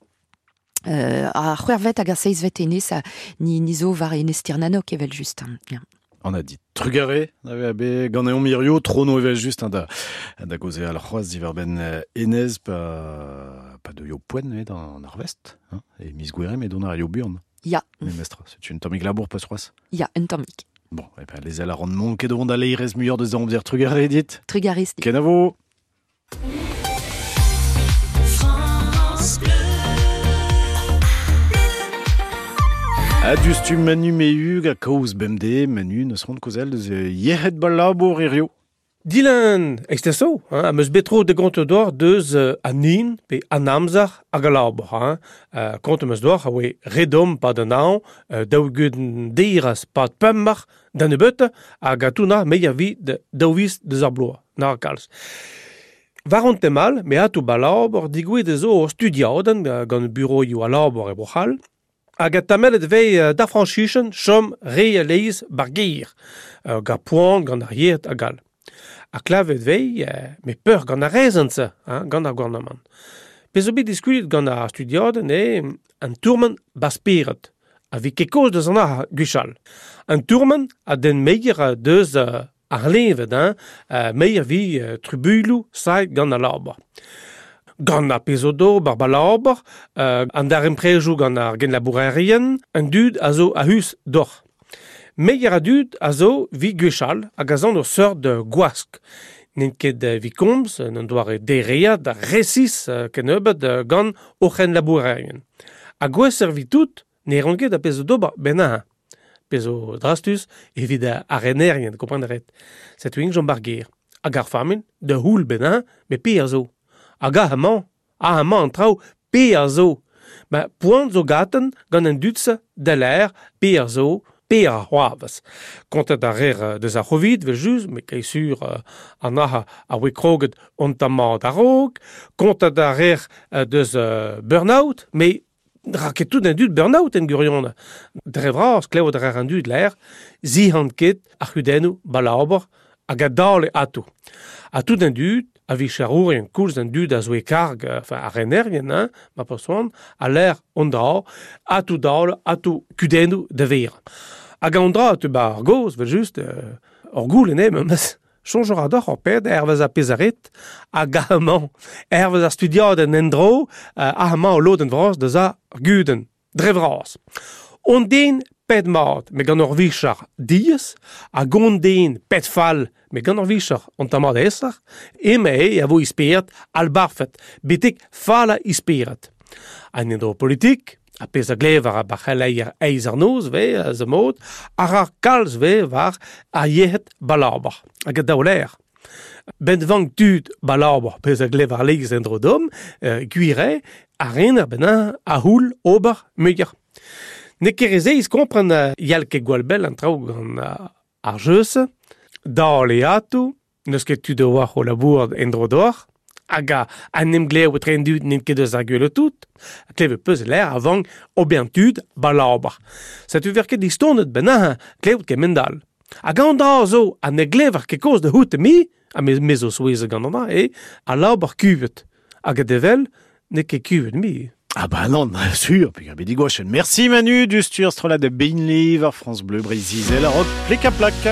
Euh, a c'hwervet hag ar seizvet enez a ni, ni zo var enez tirnanok evel just. Hein, yeah. On a dit trugare, n'ave abe ganeom mirio, trono evel just, hein, da, da goze al c'hoaz di verben enez pa, pa de yo poen eh, dans arvest, hein, et mis gwere me donar yo burn. Ya. Mais mestre, c'est une tamik labour pas c'hoaz. Ya, un tamik. Bon, et ben les ailes à rendement, qu'est-ce qu'on a les res meilleurs de zambir trugare edit. Trugare edit. Kenavo. France Bleu. Adustum manu meug a kaouz bemde manu ne seront cauzel de yehet balabour irio. Dylan, exteso, hein, a meus betro de gant d'or deus uh, anin pe anamzar a galabor, hein, uh, kont meus d'or a oe redom pa de naon, uh, daouguden deiras pa pemmar, dan e beute, a gatouna meia vi de daouvis de zabloa, nar kalz. Varont te mal, me atou balabor, digwe de zo studiaden, uh, gant bureau io a labor e bochal, hag a tamelet vei uh, da franchichen chom re leiz bargeir, uh, ga poan gant ar yet a gal. A klavet vei, eh, me peur gant a rezense, hein, gant ar gouvernement. Pez obe diskulit gant ar studiaden e an tourmen basperet, a vi kekoz deus an ar guchal. An tourmen a den meir deus uh, ar levet, hein, uh, meir vi uh, trubulou sait gant a laber. Gant a pezodo bar ba laber, uh, an dar emprejou gant ar gen labourerien, an dud a zo a hus d'or. Meier a dud a zo vi gwechal hag a zan ur seurt de gwask. N'int ket vi komz, n'en doare dereat da resis ken ebet gant oc'hen labourerien. A gwez servi tout, ne ranket a pezo dober ben a. Pezo drastus evit a renerien, komprenderet. Set wing Jean Barguer. Hag ar famil, de houl ben a, me pe a zo. Hag a haman, a haman trao pe a zo. Ma poant zo gaten gant en dudse de l'air pe a zo, pe a c'hoavas. Kontet a rer deus a c'hovid, vel juz, me kei sur uh, an a a oe kroget ontamant a rog, kontet a rer uh, deus uh, burn-out, me raket tout en dud burn-out en gurion. Dre vras, kleo da rer an dud l'air, zihan ket ar c'hudennou balaber, hag a daole atou. A tout en dud, a vi charour en koulz en dud a zo e karg, enfin a renerien, hein, ma persoan, a l'air ondra, atou daole, atou kudennou de ver. Hag a ondra tu ba ar goz, vel just, uh, or goul en em, mas chonjora d'or ar ped, ervez a pezaret, hag a haman, ervez a studiad en endro, uh, a haman o lod en vras deus a guden, dre vras. On den pet mat, me gant ur vichar dies, a gont den pet fall, me gant ur vichar ontamad esar, e me e a vo isperet al barfet, betek fala isperet. An endro politik, a pez a glevar a bachelleier eiz ar noz, ve, a zemot, ar ar kalz, ve, var a yehet balaber, hag a daoler. Ben vang tud balaber, pez a glevar leiz endro dom, uh, guire, a rener bena a houl ober meuier. Ne kerezeiz kompren uh, jalke gwalbel an traoù gant uh, ar jeus, da leatou, neus ket tu de war o labour endro d'or, hag a an em gleo o tren dud n'int ket eus ar gwelo tout, a kleve peus l'air avant obentud ba laobar. Sa tu ver ket distonnet ben a klevet ket mendal. Hag an da zo an e glever ket koz de hout mi, a me mezo soueze gant an e, a laobar kuvet. Hag a devel, ne ket kuvet mi. Ah bah non, bien sûr, puis à Bédigochen. Merci Manu, du Sturstrola de Beinli, vers France Bleu, Brésil, rock, plic à plaque.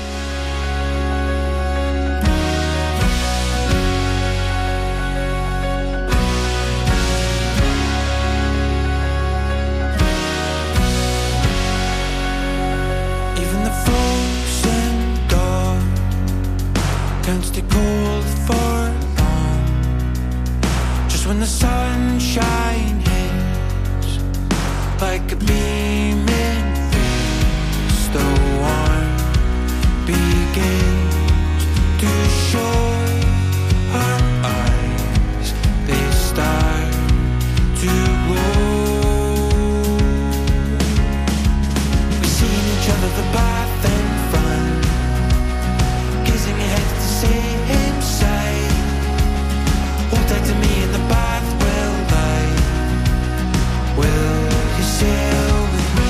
When the sunshine hits like a beaming face, the warmth begins to show our eyes. They start to roll. We see each other the path in front, gazing ahead to the same sight. Hold tight to me in the path will lie. Will you sail with me?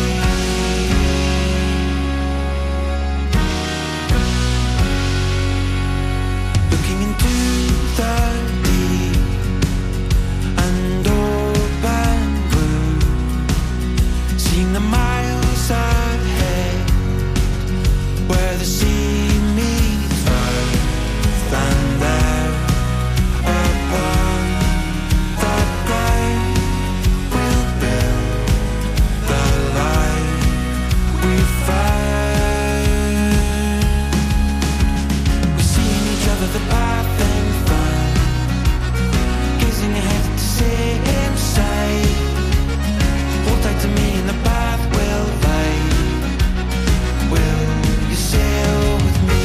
Looking into the deep and open blue, seeing the miles ahead where the sea meets earth and air. The path in front, gazing ahead to the same sight. Hold tight to me and the path will light. Will you sail with me?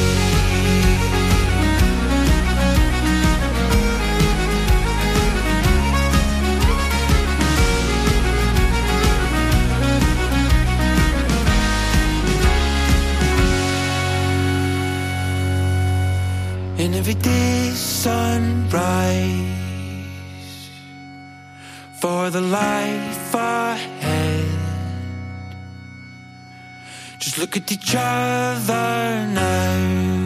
In every day's sunrise, for the life ahead. Just look at each other now,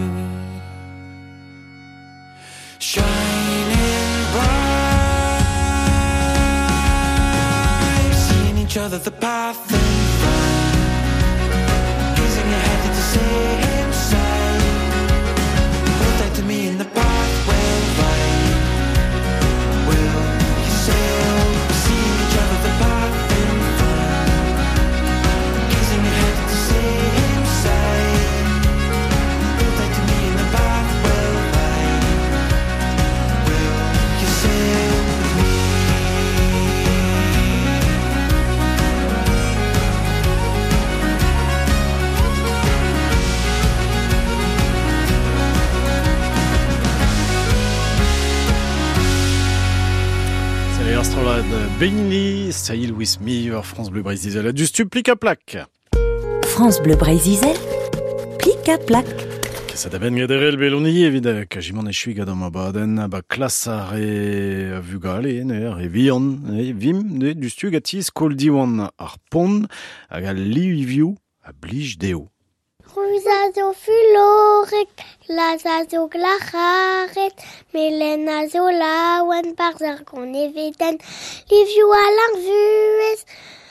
shining bright, seeing each other the path in front, gazing ahead at the same sight. To me in the path will light. Will you sail? See each other the path in front, gazing ahead at the same sight. Hold tight to me in the path will light. Will you sail with me? Astrola de Beinli, Sail with me, vers France Bleu Brésil, du stu plic à plaque. France Bleu Brésil, plic à plaque. Ça d'aben gaderel beloni évidemment que j'imon échui gadam abaden ba classare vugale ne revion e vim de du stu gatis kol diwan ar pont hag a liviu a blij deo. Ruzazo fulorek, lazazo glacharet, melenazo lawen barzar gon eveden, liviu alang vuez,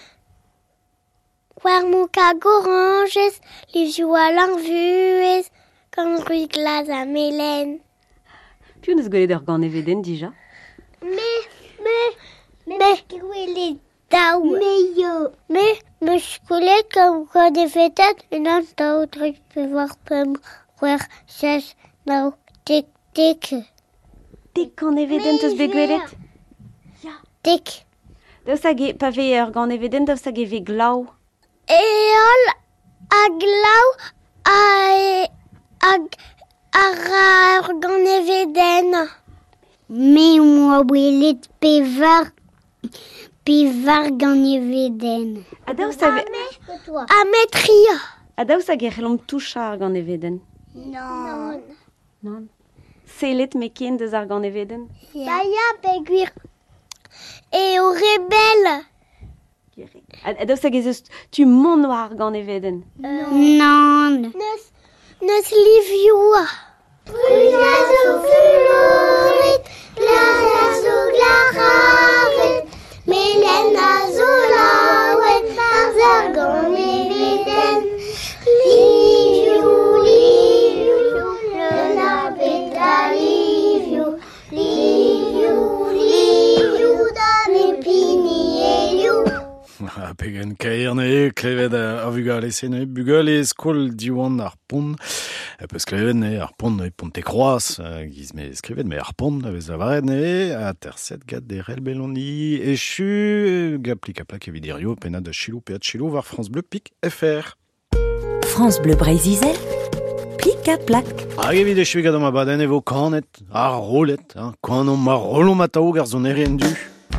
warmuka goranges, liviu alang vuez, kan rui glaz a melen. Piou neus golet ur gant eveden dija? Me, me, me, me, daou. Me yo. Me, me skolet kam gant evedet, en an daou druk pe war pem, wer ses nao dik dik. Dik gant eveden teus begwelet? Ja. Dik. Daoust hag e pa ve ur gant eveden, daoust hag e ve glav? E ol a glav a e... Ag ar gant eveden. Me moa welet pe var Pivar gant eveden. Adaoust a ve... Ametria. Adaoust a gerlom touchar gant eveden. Non. Non. Selet me ken deus ar gant eveden. Ya ya peguir. E o rebel. Adaoust a gezeust tu mon war gant eveden. Non. Neus, neus livioa. Bruna zo fuloret, glana zo glararet, melena zo lawet, barzar gant eveden. Livio, livio, le nabet da livio, livio, livio, da me pini elio. Ha pegen kaerne klevet a vugale sene bugale e skol diwan ar pont e peus klevet ne ar pont e pont e kroaz giz me skrevet me ar pont a vez avaret ne a terset gad de rel beloni e chu gaplik a plak evidirio pena da chilou pe a chilou var France Bleu Pik F R. France Bleu Brésil, plik a plak. Hag evit e chu gad am abaden evo kanet ar rolet, kanon ma rolom atao gar zon erien du.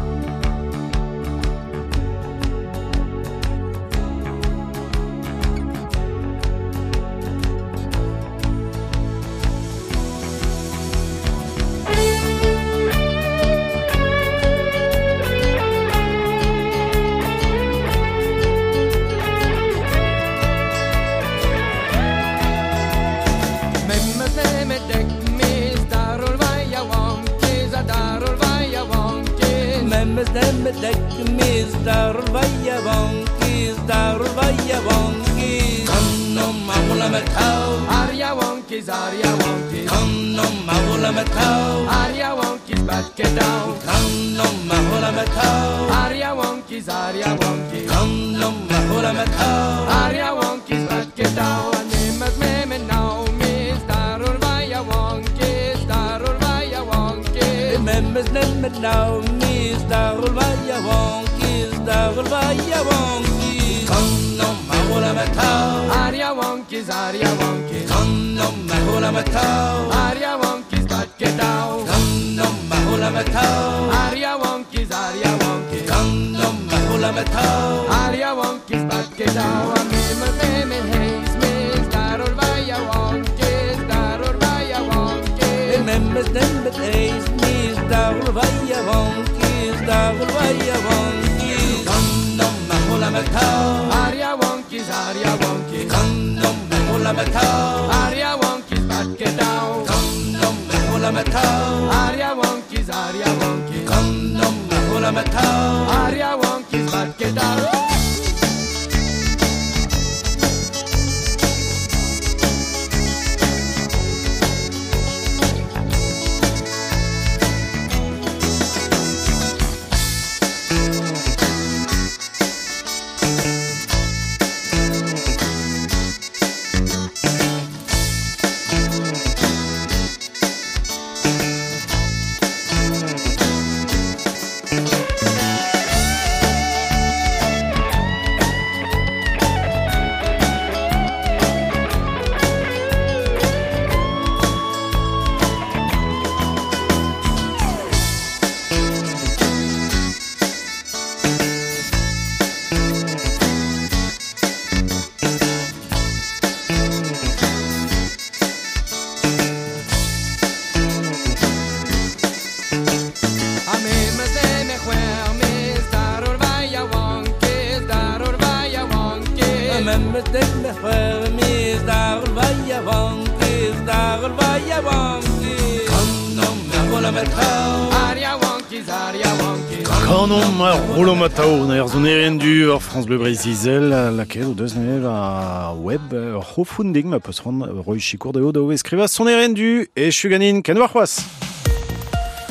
Kanon ma roulo matao na er zon erien du ar France Bleu Brésil laket o deus ne a web ho funding ma peus ran roi chikour de o da o eskriva son erien du e chuganin ken war c'hoaz.